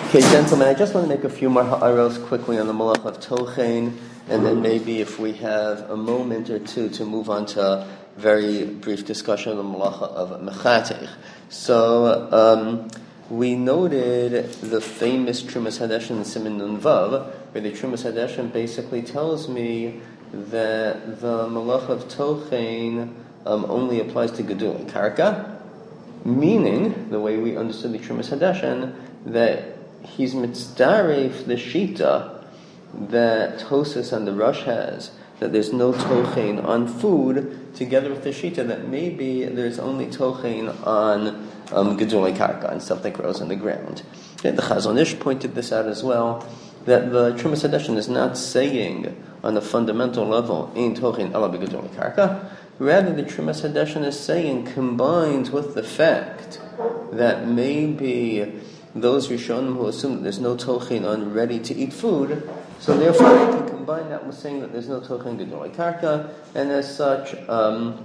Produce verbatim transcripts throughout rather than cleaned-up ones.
Okay, gentlemen, I just want to make a few more ha'aros quickly on the malach of tochein, and then maybe if we have a moment or two to move on to a very brief discussion of the malach of mechatech. So, um, we noted the famous Trumas Hadeshin in Siman Nun Vav, where the Trumas Hadeshin basically tells me that the malach of tochein um, only applies to gedul karka, meaning, the way we understood the Trumas Hadeshin, that he's mitzdaref the shita that Tosas and the Rush has, that there's no tochein on food, together with the shita that maybe there's only tochein on um, gedulei karka, and stuff that grows in the ground. And the Chazon Ish pointed this out as well, that the Trumas Hadeshin is not saying on a fundamental level, ein tochein ala begedulei karka. Rather, the Trumas Hadeshin is saying, combined with the fact that maybe those Rishonim who assume that there's no tochein on ready-to-eat food, so therefore I can combine that with saying that there's no tochein gedulei karka, and as such, um,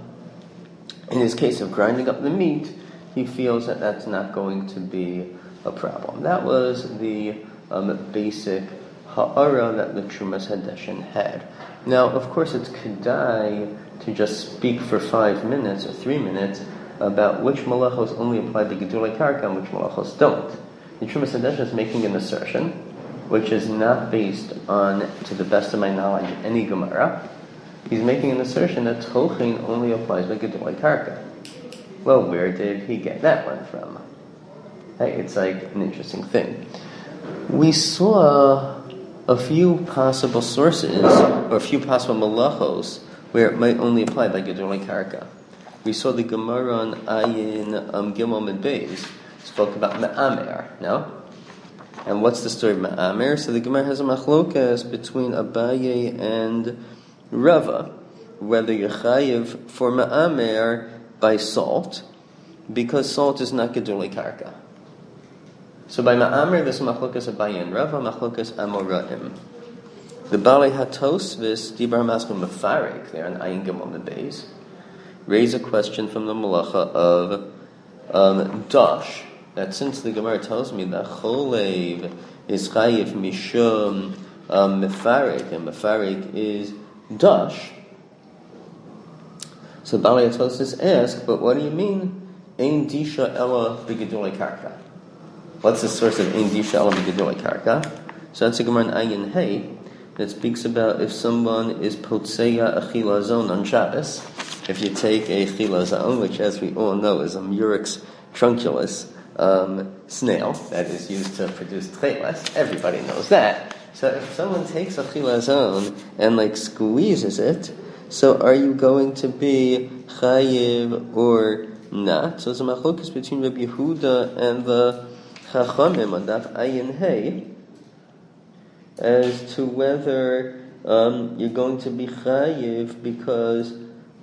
in his case of grinding up the meat, he feels that that's not going to be a problem. That was the um, basic ha'ara that the Trumas Hadeshin had. Now, of course, it's kedai to just speak for five minutes or three minutes about which malachos only apply to gedulei karka and which malachos don't. The Trumas Hadeshin is making an assertion, which is not based on, to the best of my knowledge, any Gemara. He's making an assertion that tochein only applies to gedulei karka. Well, where did he get that one from? Hey, it's like an interesting thing. We saw a few possible sources, or a few possible malachos, where it might only apply by gedulei karka. We saw the Gemara on Ayin um, Gimel Mid Beis spoke about Me'amer, no? And what's the story of Me'amer? So the Gemara has a machlokas between Abaye and Rava, whether you're chayiv for Me'amer by salt, because salt is not gedulei karka. So by Me'amer, there's machlokas Abaye and Rava, machlokas Amoraim. The Balei HaTosfos, Dibar Maskul Mefarek, there on Ayin Gimel Mid Beis, raise a question from the malacha of um, dash, that since the Gemara tells me that cholev is chayiv mishum um, mefarek, and mefarek is dash, so Balei HaTosfos ask, but what do you mean ein disha ella b'gedulei karka? What's the source of ein disha ella b'gedulei karka? So that's a Gemara in Ayin Hey that speaks about if someone is potseya a chilazon on Shabbos. If you take a chilazon, which as we all know is a Murex trunculus um, snail that is used to produce tchelas, everybody knows that. So if someone takes a chilazon and like squeezes it, so are you going to be chayiv or not? So it's a machlokas between Rabbi Yehuda and the Chachamim on Daf Ayin Hey as to whether um, you're going to be chayiv because,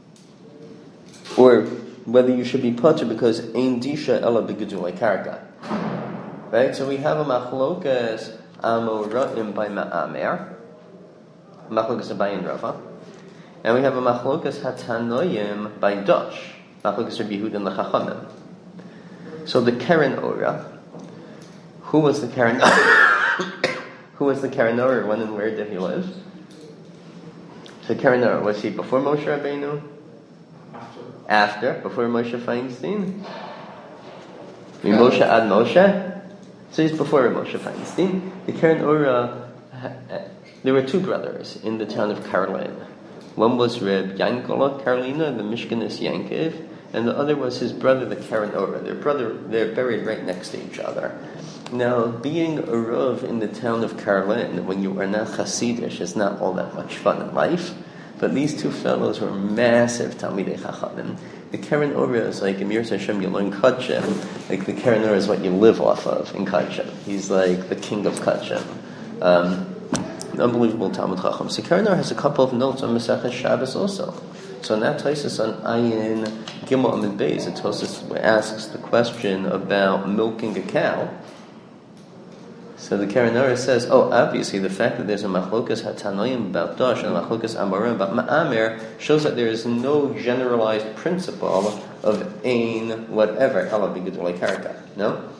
or whether you should be potter because ein disha ella b'gedulei karka. Right? So we have a machlokas amoraim by Ma'amer, machlokas Abaye and Rava, and we have a machlokas hatanoyim by Dash, machlokas Rabbi Yehuda and the Chachamim. So the Keren Ora, who was the Keren who was the Keren Ora, when and where did he live? So Keren Ora, was he before Moshe Rabbeinu? After, before Moshe Feinstein? Moshe ad Moshe? So he's before Moshe Feinstein. The Keren Ora, there were two brothers in the town of Karlin. One was Reb Yankola Karlina, the Mishkanis Yankiv, and the other was his brother, the Keren Ora. Their brother, they're buried right next to each other. Now, being a Rav in the town of Karlin, when you are not Hasidish, is not all that much fun in life. But these two fellows were massive Talmidei Chachamim. The Keren Ora is like, in Yirtzeh Hashem, you learn Kachem. Like, the Keren Ora is what you live off of in Kachem. He's like the king of Kachem. Um, an unbelievable Talmud Chacham. So Keren Ora has a couple of notes on Masechet Shabbos also. So in that Tosfos on Ayin Gimel Amid Beis, the Tosfos asks the question about milking a cow. So the Keren Ora says, oh, obviously the fact that there's a machlokas hatanoim about dash and a machlokas amorim about ma'amer shows that there is no generalized principle of ein whatever ela b'gedulei karka. No,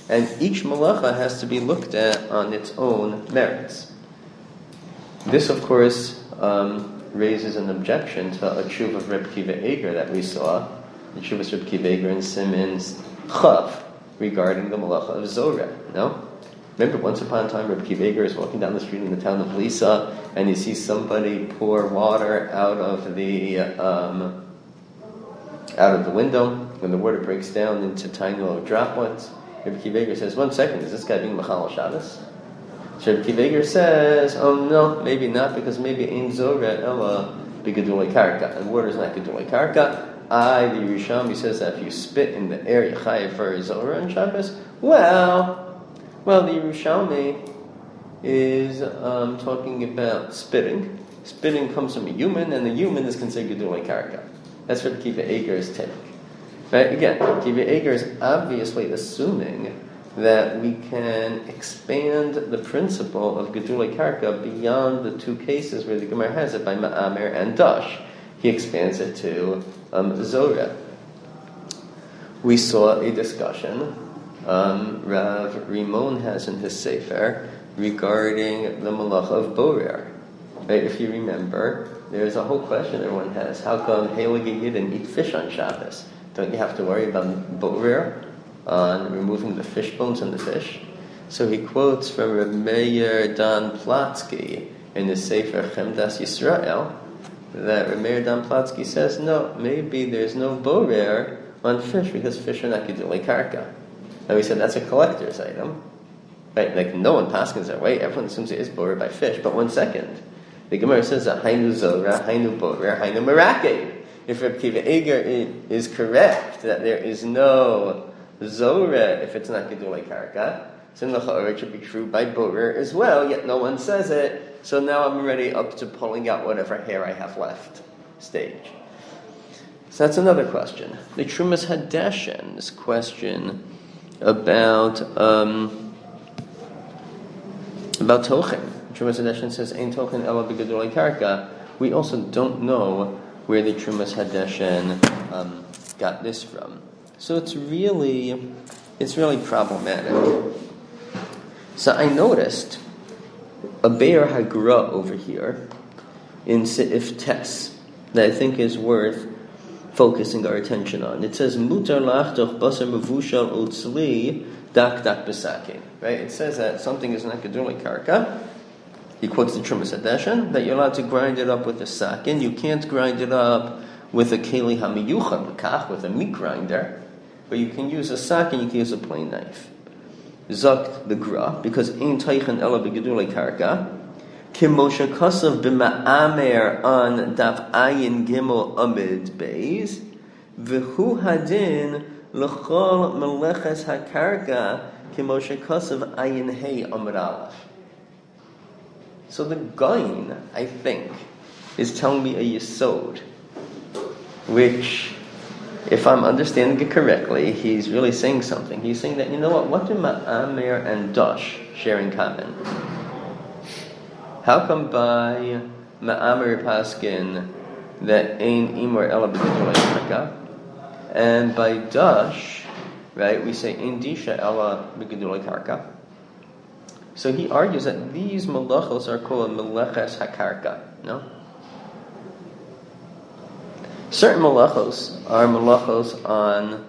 And each malacha has to be looked at on its own merits. This, of course, um, raises an objection to a tshuva of Reb Kiva Eger that we saw, the tshuva of Reb Kiva Eger and Simon's Chav, regarding the malacha of Zorah. No? Remember, once upon a time, Reb Kiva Eger is walking down the street in the town of Lisa, and he sees somebody pour water out of the um, out of the window. When the water breaks down into tiny little droplets, Reb Kiva Eger says, "One second, is this guy being Machal Shabbos?" So Reb Kiva Eger says, "Oh no, maybe not, because maybe Ein Zorah Ella B'Gedulei Karka, and water is not Gedulei Karka." I, the Yerushalmi, says that if you spit in the air, Yechayev for Zorah on Shabbos. Well. Well, the Yerushalmi is um, talking about spitting. Spitting comes from a human, and the human is considered Gedulei Karka. That's what Kiva Eger's take. Right? Again, Kiva Eger is obviously assuming that we can expand the principle of Gedulei Karka beyond the two cases where the Gemara has it by Ma'amer and Dash. He expands it to um, Zorah. We saw a discussion Um, Rav Rimon has in his Sefer regarding the malacha of borer. Right? If you remember, there's a whole question everyone has. How come Heilige Yidden eat fish on Shabbos? Don't you have to worry about borer on removing the fish bones and the fish? So he quotes from Reb Meir Dan Platsky in his Sefer Chemdas Yisrael that Reb Meir Dan Platsky says, no, maybe there's no borer on fish because fish are not Gedulei Karka. And we said that's a collector's item, right? Like no one paskins that way. Everyone assumes it is borer by fish. But one second, the Gemara says that Hainu Zorah, Hainu borer, Hainu Merakev. If Reb Kiva Eger is correct that there is no Zorah if it's not Gedulei Karka, so in the Cha'or it should be true by borer as well. Yet no one says it. So now I'm already up to pulling out whatever hair I have left. Stage. So that's another question. The Trumas Hadeshen's question about um, about Tochen. Trumas Hadeshen says, "Ein Tochen ela b'Gedulei Karka." We also don't know where the Trumas Hadeshen um, got this from. So it's really, it's really problematic. So I noticed a Be'er Hagra over here in Seif Tes that I think is worth focusing our attention on. It says mutar lachtoch basar mevushal utzli dak dak besakin. Right? It says that something is not Gedulei Karka. He quotes the Trumas Hadeshen that you're allowed to grind it up with a sakin. You can't grind it up with a keli hamiyuchad l'kach, with a meat grinder, but you can use a sakin. You can use a plain knife. Zakt the gra, because ein teichen ela b'Gedulei Karka. Kim Moshe Kasav b'ma'amer on daf ayin gimel amid beis, v'hu hadin l'chol meleches hakarka kim Moshe Kasav ayin hey amid aleph. So the Gaon, I think, is telling me a yesod, which, if I'm understanding it correctly, he's really saying something. He's saying that, you know what, what do Ma'amer and Dash share in common? How come by Ma'amer Paskin that Ein Imor Ela B'Gedulei Karka, and by Dash, right, we say Ein Disha Ela B'Gedulei Karka? So he argues that these malachos are called meleches hakarka. No? Certain malachos are malachos on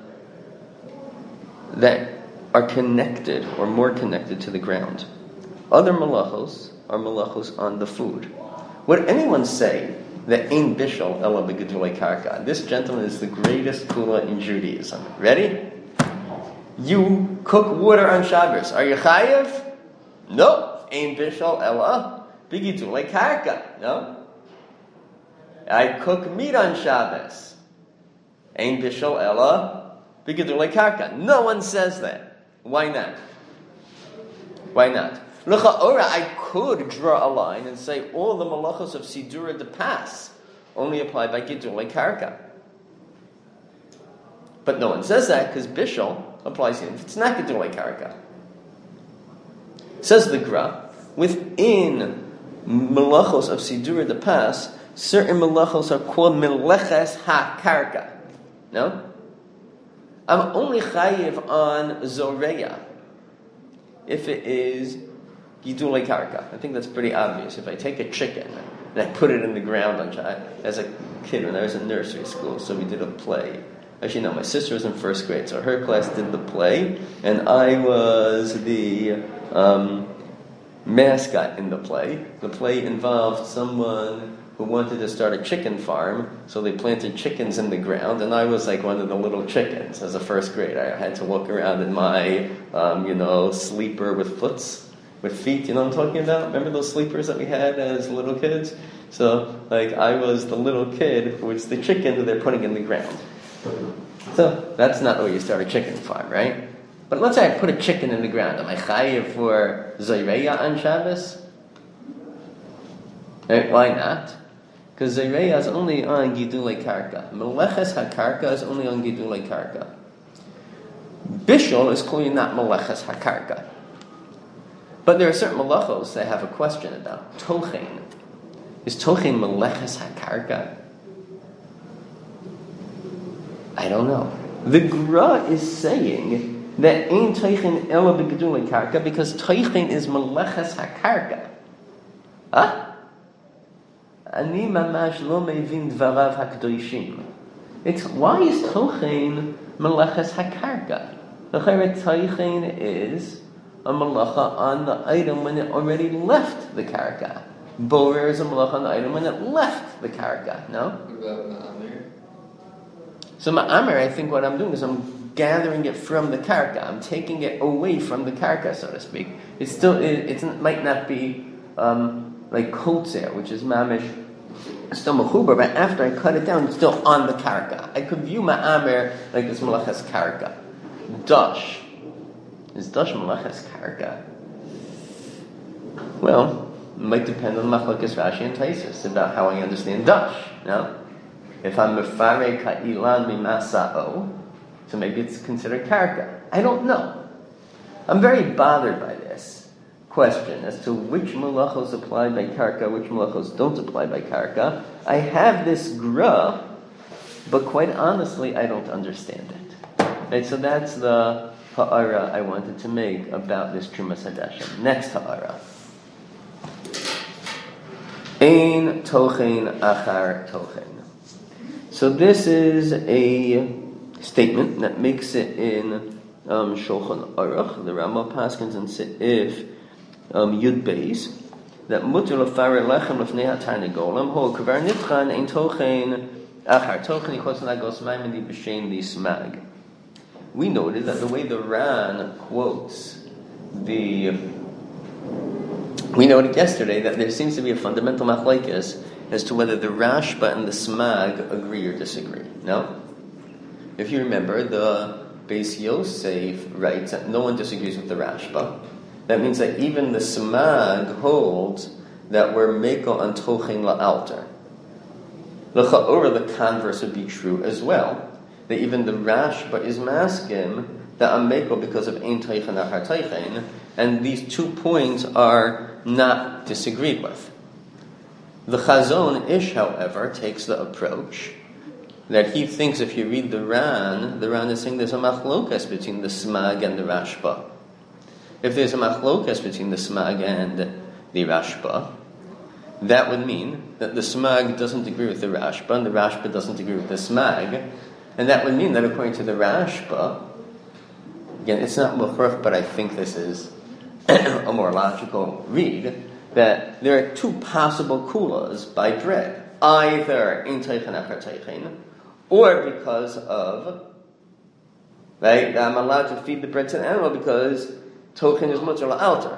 that are connected or more connected to the ground. Other malachos are malachos on the food. Would anyone say that ein bishul ela b'gedulei karka? This gentleman is the greatest kula in Judaism. Ready? You cook water on Shabbos. Are you chayev? No. Ein bishul ela b'gedulei karka. No. I cook meat on Shabbos. Ein bishul ela b'gedulei karka. No one says that. Why not? Why not? L'cha'ora, I could draw a line and say all the malachos of Sidura de Pas only apply by Gedulei Karka. But no one says that because Bishul applies if it's not Gedulei Karka. Says the Gra, within malachos of Sidura de Pas, certain malachos are called meleches ha-karka. No? I'm only chayiv on Zoreya. if it is gidulei karka. I think that's pretty obvious. If I take a chicken and I put it in the ground on, as a kid when I was in nursery school, so we did a play. Actually, no, my sister was in first grade, so her class did the play, and I was the um, mascot in the play. The play involved someone who wanted to start a chicken farm, so they planted chickens in the ground, and I was like one of the little chickens as a first grader. I had to walk around in my, um, you know, sleeper with foots, with feet, you know what I'm talking about? Remember those sleepers that we had as little kids? So, like, I was the little kid who was the chicken that they're putting in the ground. So, that's not the way you start a chicken farm, right? But let's say I put a chicken in the ground. Am I chayiv for Zayreya on Shabbos? Right, why not? Because Zayreya is only on Gidulei Karka. Meleches HaKarka is only on Gidulei Karka. Bishul is clearly not Meleches HaKarka. But there are certain malachos that I have a question about. Tochein. Is Tochein Meleches HaKarka? I don't know. The Gra is saying that Ein Tochein Ela B'Gidulei Karka because Tochein is Meleches HaKarka. Huh? Ani mamash lo mevin dvarav hakdoshim. It's why is Tochein Meleches HaKarka? The Tochein is a malacha on the item when it already left the karka. Borer is a malacha on the item when it left the karka. No? What about ma'amer? So ma'amer, I think what I'm doing is I'm gathering it from the karka. I'm taking it away from the karka, so to speak. It's still, it, it might not be um, like kotzer, which is mamish, still mechuber, but after I cut it down, it's still on the karka. I could view ma'amer like this malachas karka. Dash. Is dash meleches karka? Well, it might depend on machlokes Rashi and Taisus about how I understand dash. No, if I'm mefare ka'ilan mimasa'o, so maybe it's considered karka. I don't know. I'm very bothered by this question as to which malachos apply by karka, which malachos don't apply by karka. I have this gra, but quite honestly, I don't understand it. Right, so that's the ha'ara I wanted to make about this Trumas Hadashim. Next ha'ara. Ein tochein achar tochein. So this is a statement that makes it in um, Shulchan Aruch, the Rama Paskins and Seif um, Yud Beis, that mutter lefare lechem lefnei hatarnei golem ho kavar nitchan ein tochein achar tochein yichos nagos maimoni b'shem li smag. We noted that the way the Ran quotes the, we noted yesterday that there seems to be a fundamental machlekes as to whether the Rashba and the Smag agree or disagree. No? If you remember, the Beis Yosef writes that no one disagrees with the Rashba. That means that even the Smag holds that we're meko on tochein la'alter. L'cha'ora, the converse would be true as well. That even the Rashba is maskim that I'm meko because of ein teichen achar teichen, and these two points are not disagreed with. The Chazon Ish, however, takes the approach that he thinks if you read the Ran, the Ran is saying there's a machlokas between the Smag and the Rashba. If there's a machlokas between the Smag and the Rashba, that would mean that the Smag doesn't agree with the Rashba, and the Rashba doesn't agree with the Smag. And that would mean that according to the Rashba, again, it's not mukhrach, but I think this is a more logical read, that there are two possible kulas by bread. Either in teichen achar teichen, or because of, right, I'm allowed to feed the bread to an animal because tochen is mutter la'alter.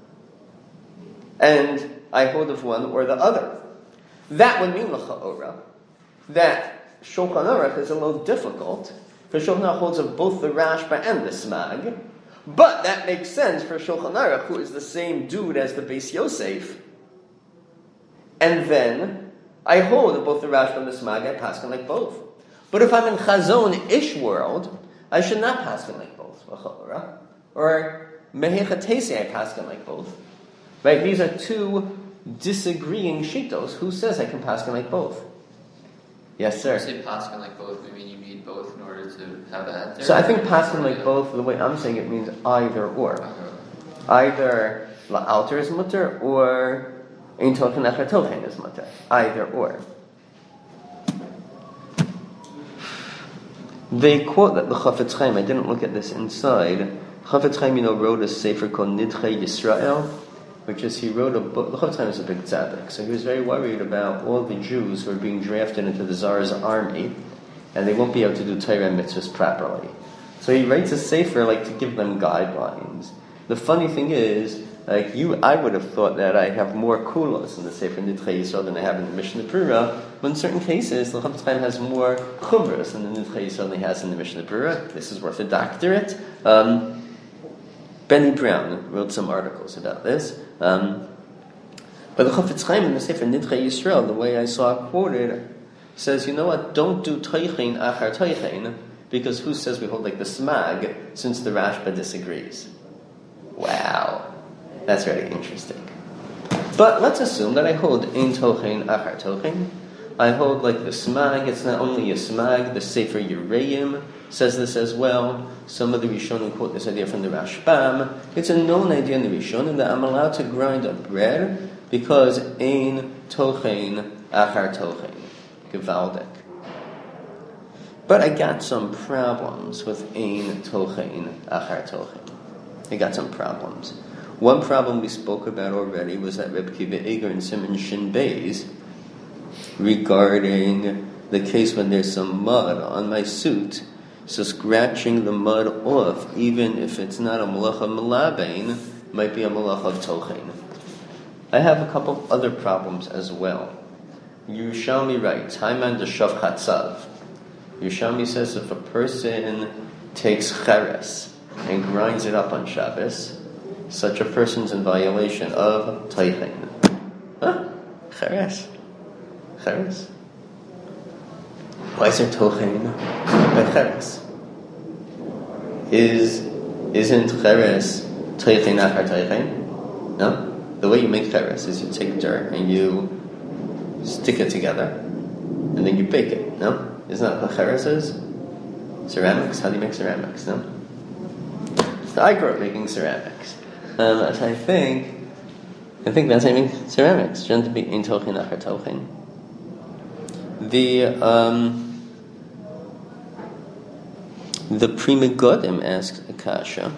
And I hold of one or the other. That would mean l'cha'ora, that Shulchan Aruch is a little difficult, for Shulchan Aruch holds of both the Rashba and the Smag, but that makes sense for Shulchan Aruch, who is the same dude as the Beis Yosef. And then I hold of both the Rashba and the Smag, I paskin like both. But if I'm in Chazon Ish world, I should not paskin like both. Or Mehechatesi, I paskin like both. Right? These are two disagreeing shitos. Who says I can paskin like both? Yes, sir. When you say paskin like both, I mean you need both in order to have an answer. So I think paskin like both, the way I'm saying it means either or. Okay. Either la'alter is mutter or ein tochen achar tochen is mutter. Either or. They quote that the Chafetz Chaim, I didn't look at this inside, Chafetz Chaim, you know, wrote a sefer called Nidchei Yisrael, which is, he wrote a book. The Chafetz Chaim is a big tzaddik, so he was very worried about all the Jews who are being drafted into the Tsar's army, and they won't be able to do Torah and mitzvahs properly. So he writes a sefer, like, to give them guidelines. The funny thing is, like, you, I would have thought that I have more kulos in the sefer Nidchei Yisrael than I have in the Mishnah Berurah, but in certain cases, the Chafetz Chaim has more chumras than the Nidchei Yisrael than he has in the Mishnah Berurah. This is worth a doctorate. Um, Benny Brown wrote some articles about this. Um, but the Chafetz Chaim in the sefer Nidchei Yisrael, the way I saw it quoted, says, you know what, don't do Teichen achar Teichen, because who says we hold like the Smag, since the Rashba disagrees? Wow, that's very interesting. But let's assume that I hold ein Tochen achar Tochen. I hold like the Smag. It's not only a Smag, the Sefer Yereim says this as well. Some of the Rishonim quote this idea from the Rashbam. It's a known idea in the Rishonim that I'm allowed to grind up bread because ein Tochen achar Tochen. Gewaldig. But I got some problems with ein Tochen achar Tochen. I got some problems. One problem we spoke about already was that Reb Kiva Eger and Simon Shin Beis regarding the case when there's some mud on my suit, so scratching the mud off, even if it's not a malacha malabain, might be a malacha of Tochen. I have a couple other problems as well. Yerushalmi writes, Haiman d'shav chatzav. Yerushalmi says if a person takes cheres and grinds it up on Shabbos, such a person's in violation of Teichen. Huh? Cheres. Cheres. Why is there Tochen by Cheres? Is, isn't Cheres Teichen achar Teichen? No? The way you make Cheres is you take dirt and you stick it together, and then you bake it, no? Isn't that what Cheres is? Ceramics? How do you make ceramics, no? So I grew up making ceramics. Um, and I think, I think that's how you make ceramics. Shouldn't it be ein Tochen achar Tochen? The, um, the Pri Megadim asks Akasha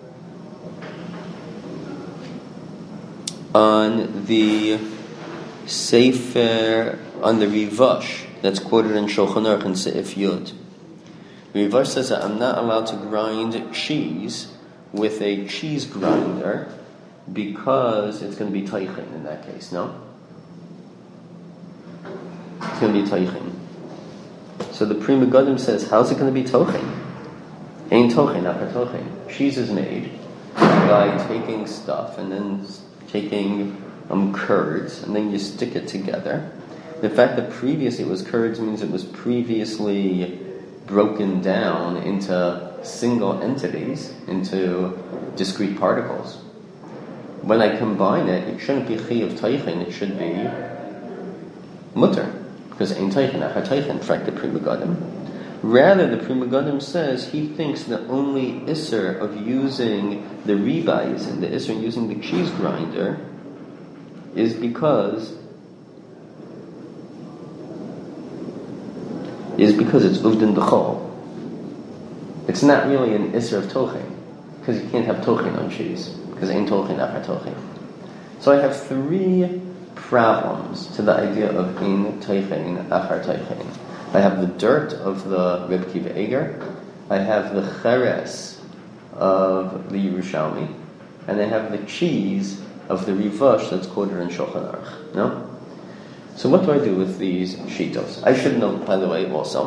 on the Sefer, on the Rivash that's quoted in Shulchan Aruch in Seif Yud. Rivash says that I'm not allowed to grind cheese with a cheese grinder because it's going to be Teichen in that case, no? It's going to be Teichen. So the Pri Megadim says, how's it going to be Tochen? Ein Tochen, achar Tochen. Cheese is made by taking stuff and then taking um, curds, and then you stick it together. The fact that previously it was curds means it was previously broken down into single entities, into discrete particles. When I combine it, it shouldn't be chi of Teichen, it should be mutter, because ein Teichen achar Teichen, fact the Pri Megadim. Rather, the Pri Megadim says he thinks the only isser of using the ribais and the isser in using the cheese grinder is because is because it's uvdin d'chol. It's not really an isser of Tochen, because you can't have Tochen on cheese, because ein Tochen achar Tochen. So I have three problems to the idea of ein Teichen achar Teichen. I have the dirt of the Reb Kiva Eger, I have the cheres of the Yerushalmi, and I have the cheese of the Rivash that's quoted in Shulchan Aruch. No? So what do I do with these shitos? I should know, by the way, also,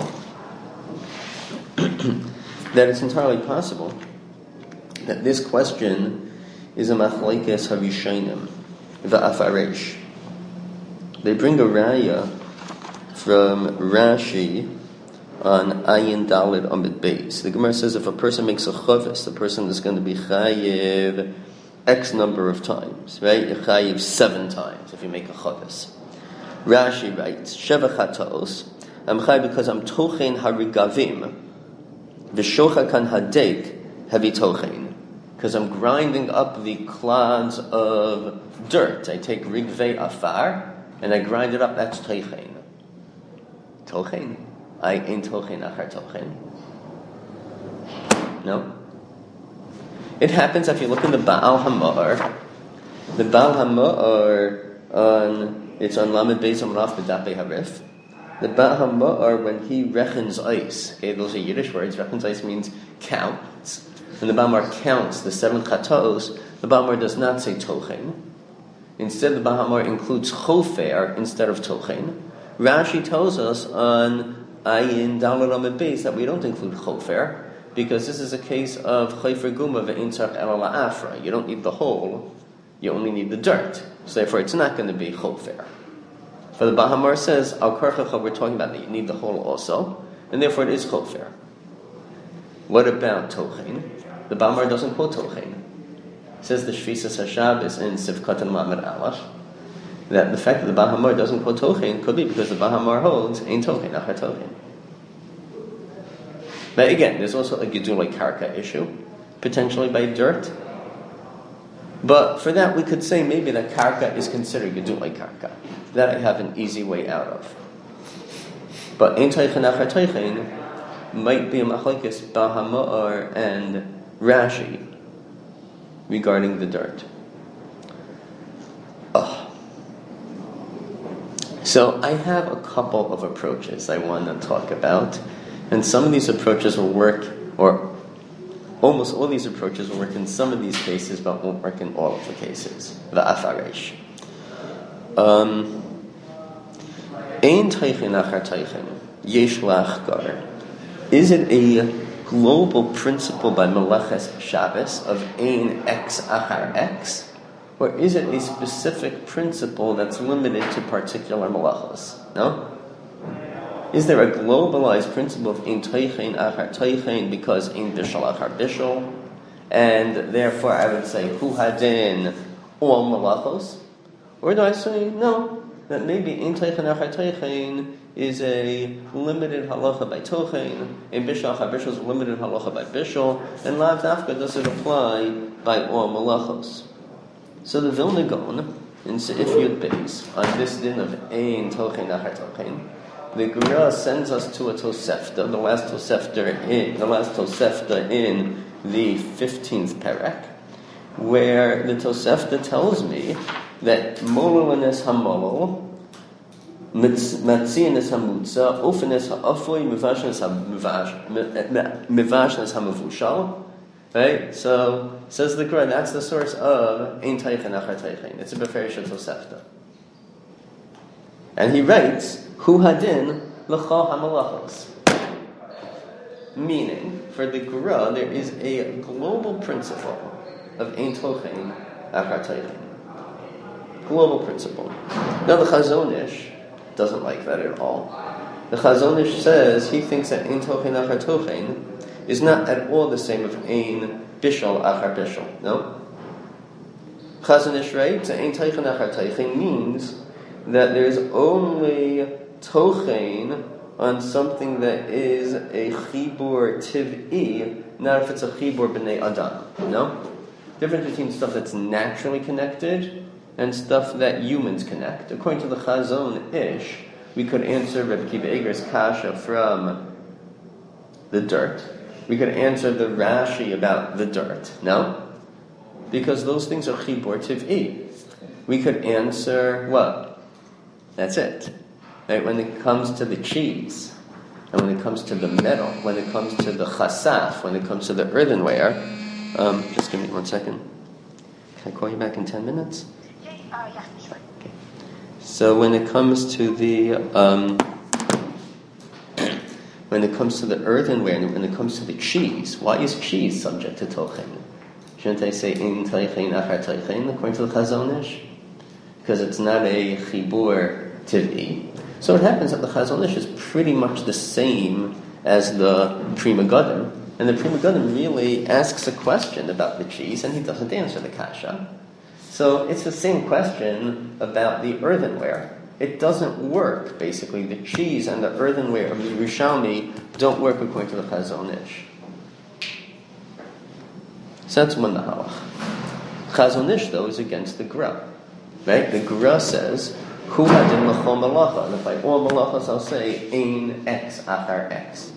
that it's entirely possible that this question is a machlekes harishonim, va'afaresh. They bring a raya from Rashi on Ayin Daled Amid Beis. The Gemara says if a person makes a chavis, the person is going to be chayiv X number of times, right? You're chayiv seven times if you make a chavis. Rashi writes, Sheva chataos, I'm chayiv because I'm tochen harigavim, v'shocha kan hadek hevi tochen. because I'm grinding up the clods of dirt. I take rigvei afar and I grind it up. That's tochen. Tochen. I ain't tochen achar tochen. No. It happens if you look in the Baal HaMa'or. The Baal HaMa'or on it's on Lamed Beis Amraf B'Dapei Harif. The Baal HaMa'or, when he reckons ice, okay, those are Yiddish words. Reckons ice means counts. When the Baal HaMa'or counts the seven chatos, the Baal HaMa'or does not say tochen. Instead, the Baal HaMa'or includes chofer instead of tochen. Rashi tells us on Ayin Daled Lamed Beis that we don't include chofer, because this is a case of chofer guma ve'in tzarich ela la'afra. You don't need the whole, you only need the dirt. So therefore, it's not going to be chofer. For the Baal HaMa'or says, al karchacha, we're talking about that you need the whole also, and therefore it is chofer. What about tochen? The Baal HaMa'or doesn't quote tochen. It says the Shvisas HaShabbos in Sivkot and Lamed Aleph that the fact that the Baal HaMa'or doesn't quote tochen could be because the Baal HaMa'or holds ain't tochen, achar tochen. But again, there's also a gedulei karka issue, potentially by dirt. But for that, we could say maybe that karka is considered gedulei karka. That I have an easy way out of. But ein tochen achar tochen might be a machlokes Baal HaMa'or and Rashi regarding the dirt. Oh. So I have a couple of approaches I want to talk about. And some of these approaches will work, or almost all these approaches will work in some of these cases, but won't work in all of the cases. V'afaresh. Um, Ein teichen achar teichen, yesh lachgar. Is it a global principle by Meleches Shabbos of ein x achar x, or is it a specific principle that's limited to particular melachos? No? Is there a globalized principle of ein toichen achar toichen because ein bishul achar bishul, and therefore I would say hu hadin all malachos? Or do I say no, that maybe ein toichen achar toichen is a limited halacha by tochen, ein bishul achar bishul is a limited halacha by bishul, and lav dafka does it apply by all malachos? So the Vilna Gaon in Seif Yud Beis on this din of ein tochen achar tochen, the Gemara sends us to a Tosefta, the last Tosefta in the last Tosefta in the fifteenth Perek, where the Tosefta tells me that molulanes hamolol, matzianes hamutza, ofenes ha'afoy, mivashnes hamavushal. Right? So says the Gemara, that's the source of ein teichen achar teichen. It's a Beferish Tosefta. And he writes, Hu hadin l'chol hamalachos. Meaning, for the Gra, there is a global principle of ein tochen achar tochen. Global principle. Now the Chazon Ish doesn't like that at all. The Chazon Ish says he thinks that ein tochen achar tochen is not at all the same of ein bishul achar bishul. No? Chazon Ish writes that ein tochen achar tochen means that there's only tochen on something that is a chibur tiv'i, not if it's a chibur b'nei adam. No? Difference between stuff that's naturally connected and stuff that humans connect. According to the Chazon Ish, we could answer Rebbe Kiva Eger's kasha from the dirt. We could answer the Rashi about the dirt. No? Because those things are chibur tiv'i. We could answer what? That's it. Right? When it comes to the cheese, and when it comes to the metal, when it comes to the chasaf, when it comes to the earthenware, um, just give me one second. Can I call you back in ten minutes? Yeah, uh, yeah, sure. Okay. So when it comes to the um, when it comes to the earthenware, and when it comes to the cheese, why is cheese subject to tochen? Shouldn't I say in tochen achar tochen according to the Chazon Ish? Because it's not a chibur tiv'i. So it happens that the Chazon Ish is pretty much the same as the Pri Megadim, and the Pri Megadim really asks a question about the cheese, and he doesn't answer the kasha. So it's the same question about the earthenware. It doesn't work, basically. The cheese and the earthenware of the Yerushalmi don't work according to the Chazon Ish. So that's one mahalach. Chazon Ish, though, is against the Gra. Right? The Gra says, Hu hadin l'chol malacha. And if by all malachas I'll say, ein X achar X.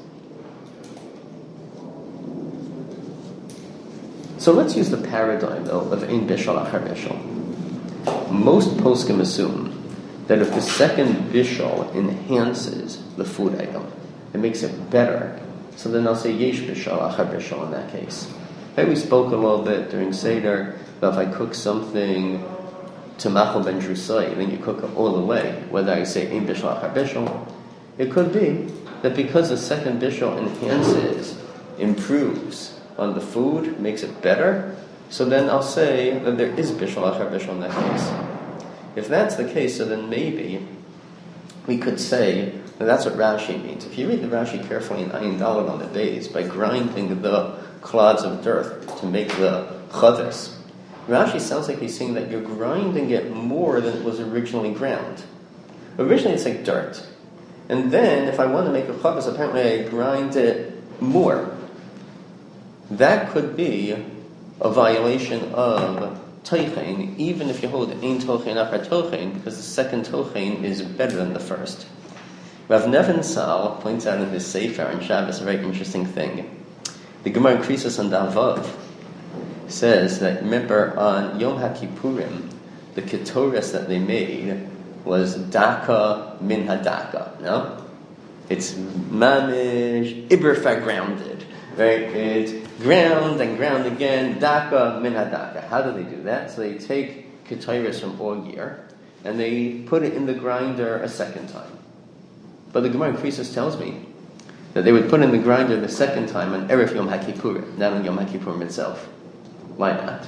So let's use the paradigm, though, of ein bishal achar bishal. Most poskim assume that if the second bishal enhances the food item, it makes it better, so then I'll say yesh bishal achar bishal in that case. Right, we spoke a little bit during Seder about if I cook something to machal ben drusai, then you cook it all the way, whether I say ein bishal achar bishal, it could be that because the second bishal enhances, improves on the food, makes it better, so then I'll say that there is bishal achar bishal in that case. If that's the case, so then maybe we could say that that's what Rashi means. If you read the Rashi carefully in Ayin Daled on the days, by grinding the clods of dirt to make the chavis, Rashi sounds like he's saying that you're grinding it more than it was originally ground. Originally it's like dirt. And then if I want to make a chavis, apparently I grind it more. That could be a violation of tochein, even if you hold ein tochein achar tochein, because the second tochein is better than the first. Rav Nevin Sal points out in his Sefer on Shabbos a very interesting thing. The Gemara in Krisos on Davav says that, remember, on Yom HaKippurim, the ketoras that they made was daka min hadaka, no? It's mamish, iberfa grounded, right? It's ground and ground again, daka min hadaka. How do they do that? So they take ketoras from all year and they put it in the grinder a second time. But the Gemara in Krisos tells me that they would put in the grinder the second time on Erev Yom HaKippurim, not on Yom HaKippurim itself. Why not?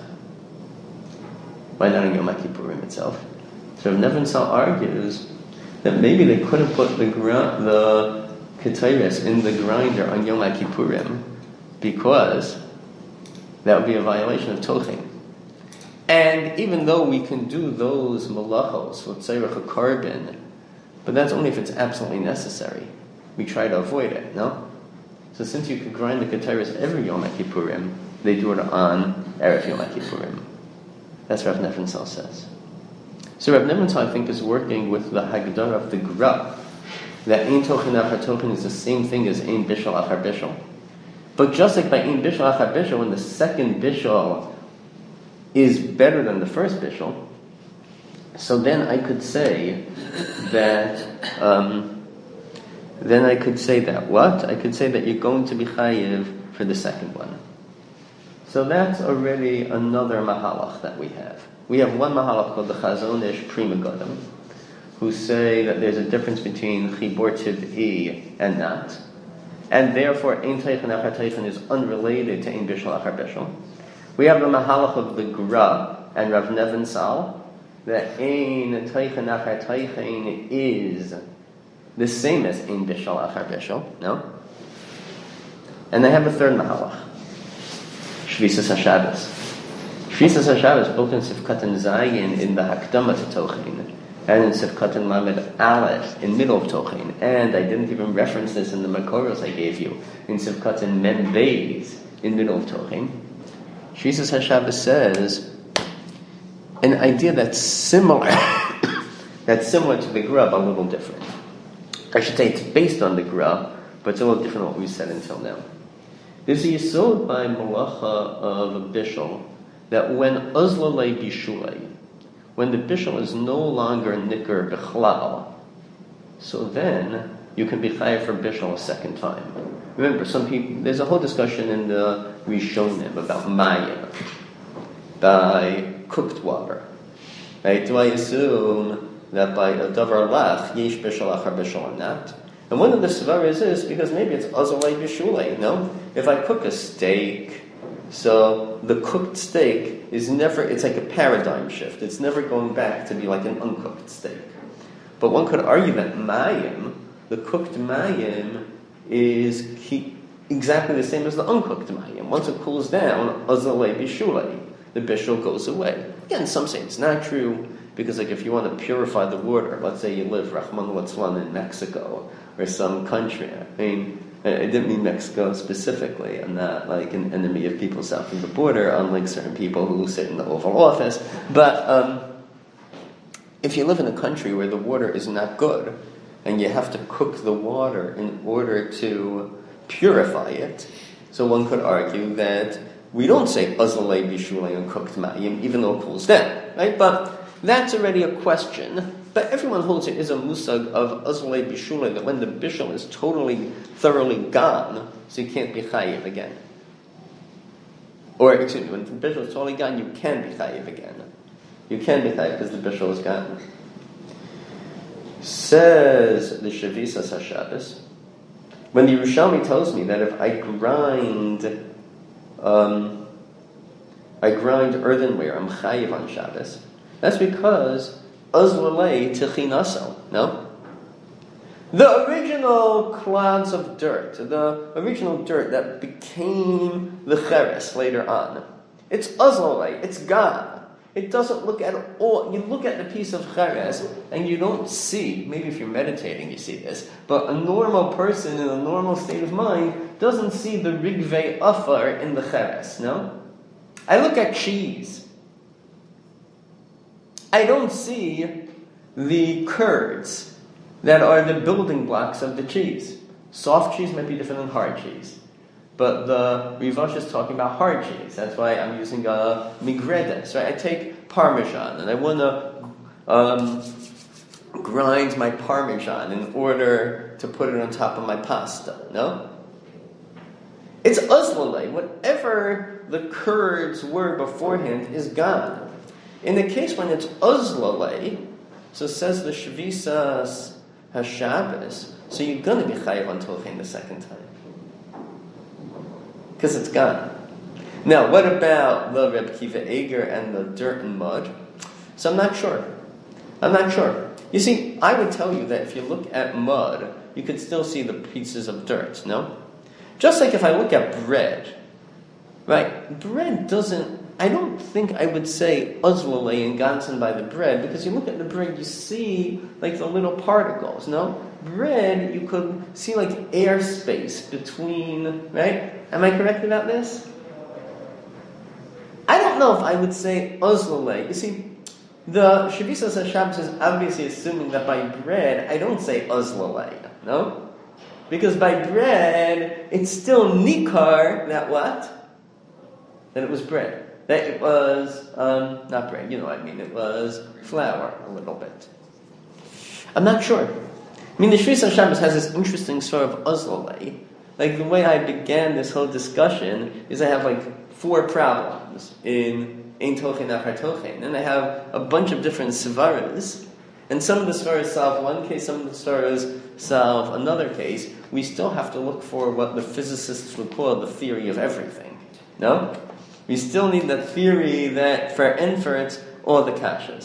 Why not on Yom HaKippurim itself? So Nevin Sal argues that maybe they could have put the gr- the ketores in the grinder on Yom HaKippurim because that would be a violation of tochein. And even though we can do those malachos with tzarech a carbon, but that's only if it's absolutely necessary. We try to avoid it, no? So since you could grind the ketores every Yom HaKippurim, they do it on Erev Yom HaKippurim. That's what Rav Nevin Sal says. So Rav Nevin Sal, I think, is working with the Haggadah of the Gra, that ein tochein achar tochein is the same thing as ein bishal achar bishal. But just like by ein bishal achar bishal, when the second bishal is better than the first bishal, so then I could say that, um, then I could say that what? I could say that you're going to be chayiv for the second one. So that's already another mahalach that we have. We have one mahalach called the Chazon Ish Pri Megadim, who say that there's a difference between chibur tiv'i and not, and therefore ein tochein achar tochein is unrelated to ein bishal achar bishal. We have the mahalach of the Gra and Rav Nevin Sal, that ein tochein achar tochein is the same as ein bishal achar bishal, no? And they have a third mahalach, Shvisas HaShabbos. Shvisas HaShabbos, both in Sifkat and Zayin in the Hakdama to Tochein, and in Sifkat and Lamed Aleph in middle of Tochein, and I didn't even reference this in the Makoros I gave you, in Sifkat and Men Beis in middle of Tochein. Shvisas HaShabbos says an idea that's similar, that's similar to the Gra, but a little different. I should say it's based on the Gra, but it's a little different than what we said until now. There's a yesod by malacha of a bishul that when uzlalei bishulei, when the bishul is no longer nicker bichlal, so then you can be chayav for bishul a second time. Remember, some people, there's a whole discussion in the Rishonim about mayim, by cooked water. Right? Do I assume that by a davar lach, yesh bishul achar bishul or not? And one of the svaras is because maybe it's azalei bishulei, no? If I cook a steak, so the cooked steak is never, it's like a paradigm shift. It's never going back to be like an uncooked steak. But one could argue that mayim, the cooked mayim, is keep exactly the same as the uncooked mayim. Once it cools down, azalei bishulei, the bishul goes away. Again, some say it's not true, because like if you want to purify the water, let's say you live Rahman Litzlan in Mexico or some country, I mean, I didn't mean Mexico specifically. I'm not like an enemy of people south of the border, unlike certain people who sit in the Oval Office. But um, if you live in a country where the water is not good, and you have to cook the water in order to purify it, so one could argue that we don't say azalei bishulei and cooked mayim, even though it cools down, right? But that's already a question. But everyone holds it is a musag of azalei bishulei, that when the bishul is totally, thoroughly gone, so you can't be chayiv again. Or, excuse me, when the bishul is totally gone, you can be chayiv again. You can be chayiv because the bishul is gone. Says the Shavisas HaShabbos, when the Yerushalmi tells me that if I grind, um, I grind earthenware, I'm chayiv on Shabbos, that's because azlalei tichinaso, no? The original clouds of dirt, the original dirt that became the cheres later on, it's azlalei, it's gone. It doesn't look at all. You look at the piece of cheres and you don't see, maybe if you're meditating you see this, but a normal person in a normal state of mind doesn't see the rigvei afar in the cheres, no? I look at cheese. I don't see the curds that are the building blocks of the cheese. Soft cheese might be different than hard cheese. But the Rivash is talking about hard cheese. That's why I'm using a migredes, right? I take Parmesan and I want to um, grind my Parmesan in order to put it on top of my pasta, no? It's uzlalei. Whatever the curds were beforehand is gone. In the case when it's uzlalei, so says the Shavisas HaShabbos, so you're going to be chayiv on Tolchein the second time. Because it's gone. Now, what about the Reb Kiva Eger and the dirt and mud? So I'm not sure. I'm not sure. You see, I would tell you that if you look at mud, you could still see the pieces of dirt, no? Just like if I look at bread, right? Bread doesn't, I don't think I would say uzlalei and ganzen by the bread, because you look at the bread, you see like the little particles, no? Bread, you could see like airspace between, right? Am I correct about this? I don't know if I would say uzlalei. You see, the Shavisas HaShabbos is obviously assuming that by bread, I don't say uzlalei, no? Because by bread, it's still nikar that what? That it was bread. That it was, um, not bread, you know what I mean. It was flour a little bit. I'm not sure. I mean, the Shavisas HaShabbos has this interesting sort of uzlalei. Like the way I began this whole discussion is I have like four problems in Ein Tochein Achar Tochein, and I have a bunch of different svaras, and some of the svaras solve one case, some of the svaras solve another case. We still have to look for what the physicists would call the theory of everything. No? We still need that theory that for and for it's all the kashas.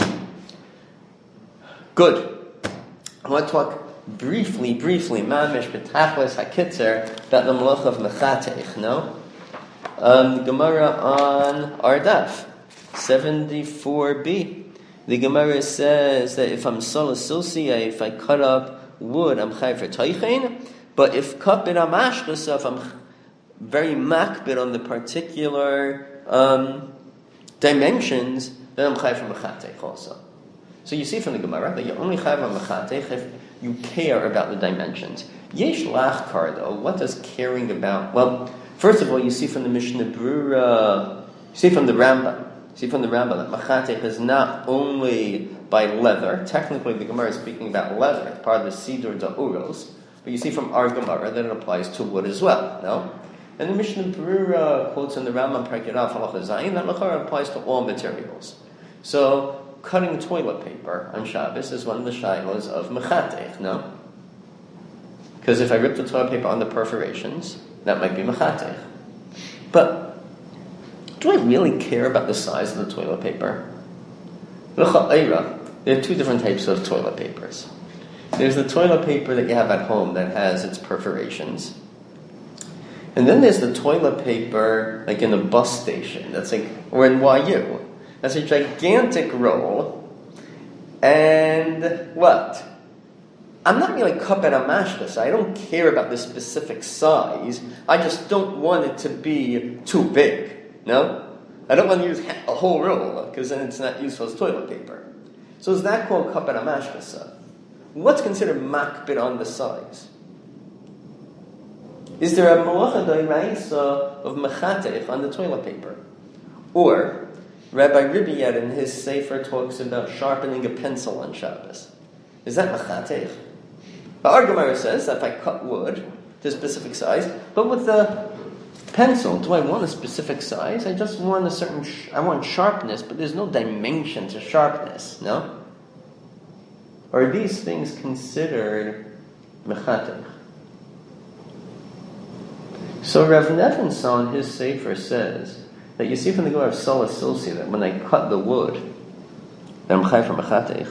Good. I want to talk briefly, briefly, mamish betachlis hakitzer, about the malach of mechatech, no? Um, the Gemara on Ardaf, seventy-four b. The Gemara says that if I'm salasosia, if I cut up wood, I'm chayv for teichen, but if kapit amashchasa, if I'm very makbid on the particular um, dimensions, then I'm chayv for mechatech also. So you see from the Gemara that you only chayv on mechatech if you care about the dimensions. Yesh lachkar, though, what does caring about? Well, first of all, you see from the Mishnah Brura, you see from the Rambam, you see from the Rambam that machatech is not only by leather. Technically, the Gemara is speaking about leather, it's part of the Sidur Da'uros, but you see from our Gemara that it applies to wood as well, no? And the Mishnah Brura quotes in the Rambam Perkei Rav Halacha Zayin that lachar applies to all materials. So, cutting toilet paper on Shabbos is one of the shilos of mechatech, no? Because if I rip the toilet paper on the perforations, that might be mechatech. But do I really care about the size of the toilet paper? There are two different types of toilet papers. There's the toilet paper that you have at home that has its perforations. And then there's the toilet paper like in a bus station, that's like, or in Y U. That's a gigantic roll, and what? I'm not really kaped amashkas. I don't care about the specific size. I just don't want it to be too big. No? I don't want to use a whole roll, because then it's not useful as toilet paper. So is that called kaped amashkas? What's considered makbid on the size? Is there a malacha d'oraisa of mechatech on the toilet paper? Or, Rabbi Ribiyad in his Sefer talks about sharpening a pencil on Shabbos. Is that mechatech? The Ar Gemara says that if I cut wood to a specific size, but with the pencil, do I want a specific size? I just want a certain, sh- I want sharpness, but there's no dimension to sharpness, no? Are these things considered mechatech? So Rav Nevinson, his Sefer, says that you see from the Gemara of Sola Silsi that when I cut the wood, that I'm chai for mechatech.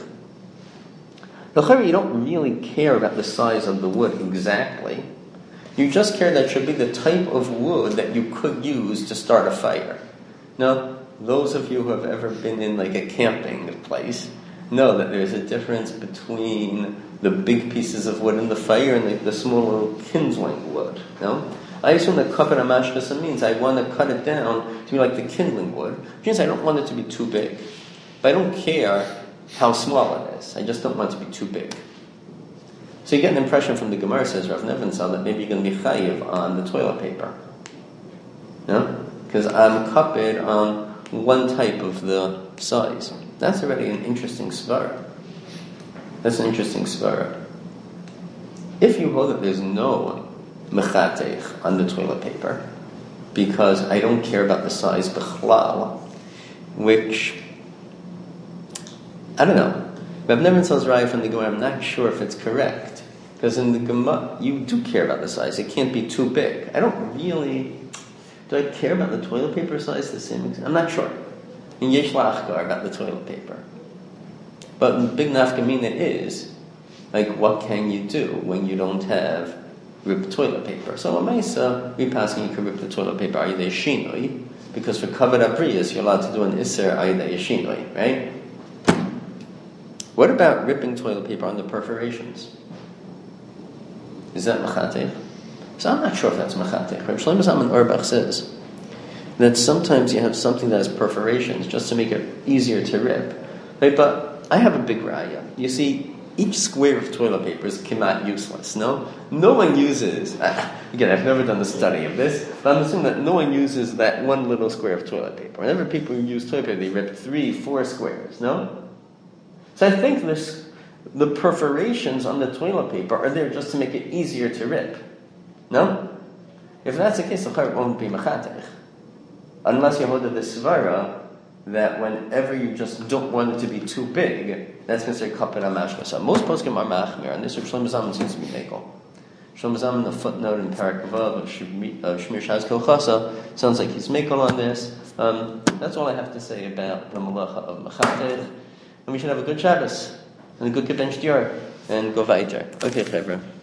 You don't really care about the size of the wood exactly. You just care that it should be the type of wood that you could use to start a fire. Now, those of you who have ever been in like a camping place know that there's a difference between the big pieces of wood in the fire and like the small little kindling wood. No? I assume that kaped amashkas means I want to cut it down to be like the kindling wood, which means I don't want it to be too big. But I don't care how small it is. I just don't want it to be too big. So you get an impression from the Gemara, says Rav Nevinson, that maybe you're going to be chayiv on the toilet paper. No? Because I'm kaped on one type of the size. That's already an interesting svara. That's an interesting svara. If you hold that there's no mechatech on the toilet paper, because I don't care about the size b'chlal, which, I don't know. Rav Nevinson's right from the Gemara, I'm not sure if it's correct. Because in the Gemara, you do care about the size. It can't be too big. I don't really, do I care about the toilet paper size the same? I'm not sure. In Yesh Lachgar about the toilet paper. But the big nafkamina is, like, what can you do when you don't have ripped toilet paper? So Lamaisa, we pass you can rip the toilet paper ayidei shinoi, because for kavod abriyas you're allowed to do an iser ayidei shinoi, right? What about ripping toilet paper on the perforations? Is that mechatech? So I'm not sure if that's mechatech. Rav Shlomo Zalman Auerbach says that sometimes you have something that has perforations just to make it easier to rip. Right? But I have a big raya. You see, each square of toilet paper is kemat useless, no? No one uses, again, I've never done a study of this, but I'm assuming that no one uses that one little square of toilet paper. Whenever people use toilet paper, they rip three, four squares, no? So I think this, the perforations on the toilet paper are there just to make it easier to rip, no? If that's the case, the chayr won't be mechatech. Unless you hold the svara that whenever you just don't want it to be too big, that's considered kaped amashkas. Most poskim are machmir, and this Rav Shlomo Zalman seems to be mekel. Shlomo Zalman, the footnote in Parak Vav of Shmir Shaz Kolchasa, sounds like he's mekel on this. Um, that's all I have to say about the malacha of mechatech. And we should have a good Shabbos and a good Kibben Shtior and go weiter. Okay, Chevra.